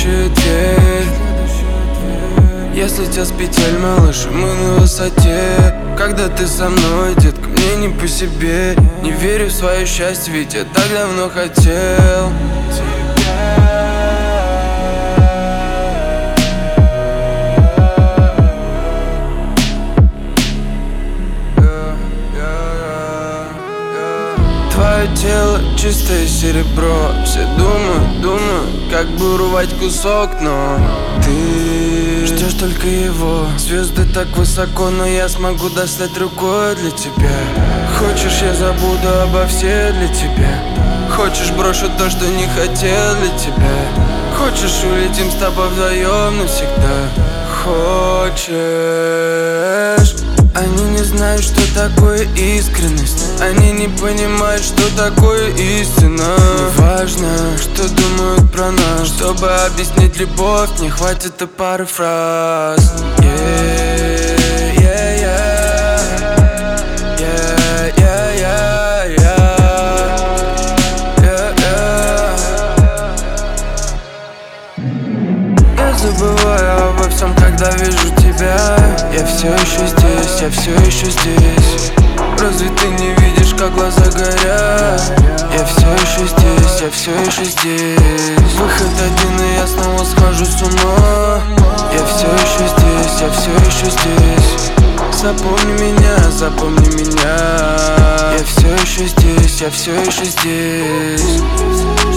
следующая дверь. Если тебя с петель, малыш, мы на высоте. Когда ты со мной, детка, мне не по себе. Не верю в свое счастье, ведь я так давно хотел твое тело чистое серебро. Все думают, как бы урвать кусок, но ты ждешь только его. Звезды так высоко, но я смогу достать рукой для тебя. Хочешь, я забуду обо всех для тебя. Хочешь, брошу то, что не хотел для тебя. Хочешь, улетим с тобой вдвоем навсегда. Хочешь. Они не знают, что такое искренность. Они не понимают, что такое истина. Важно, что думают про нас. Чтобы объяснить любовь, не хватит и пары фраз. Я забываю обо всем, когда вижу тебя. Я все еще здесь, я все еще здесь. Разве ты не видишь, как глаза горят? Я все еще здесь, я все еще здесь. Выход один, и я снова схожу с ума. Я все еще здесь, я все еще здесь. Запомни меня, запомни меня. Я все еще здесь, я все еще здесь.